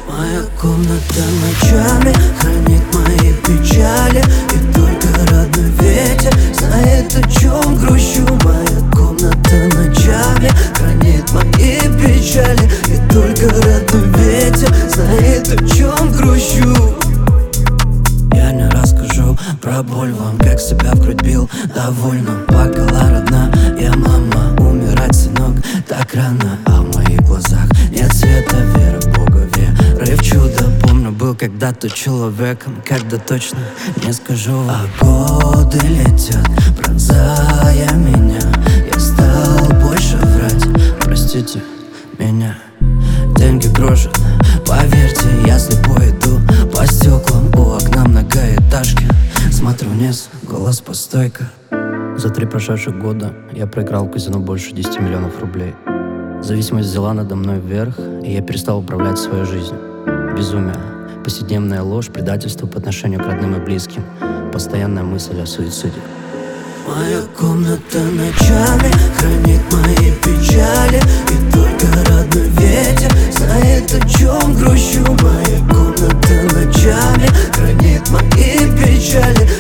Моя комната ночами хранит мои печали, и только родной ветер знает, о чем грущу. Моя комната ночами хранит мои печали, и только родной ветер знает, о чем грущу. Я не расскажу про боль вам, как себя в грудь бил. Довольно плакала родная мама. Умирать, сынок, так рано, а в моих глазах нет света. Вера в Бога, веры в чудо. Помню, был когда-то человеком, когда точно не скажу. А годы летят, пронзая меня. Я стал больше врать, простите меня. Деньги гроши, поверьте, я слепой иду по стеклам у окна многоэтажки. Смотрю вниз, голос по стойка. За 3 прошедших года я проиграл в казино больше 10 миллионов рублей. Зависимость взяла надо мной вверх, и я перестал управлять своей жизнью. Безумие, повседневная ложь, предательство по отношению к родным и близким, постоянная мысль о суициде. Моя комната ночами хранит мои печали, и только родной ветер знает, о чем грущу. Моя комната ночами хранит мои печали,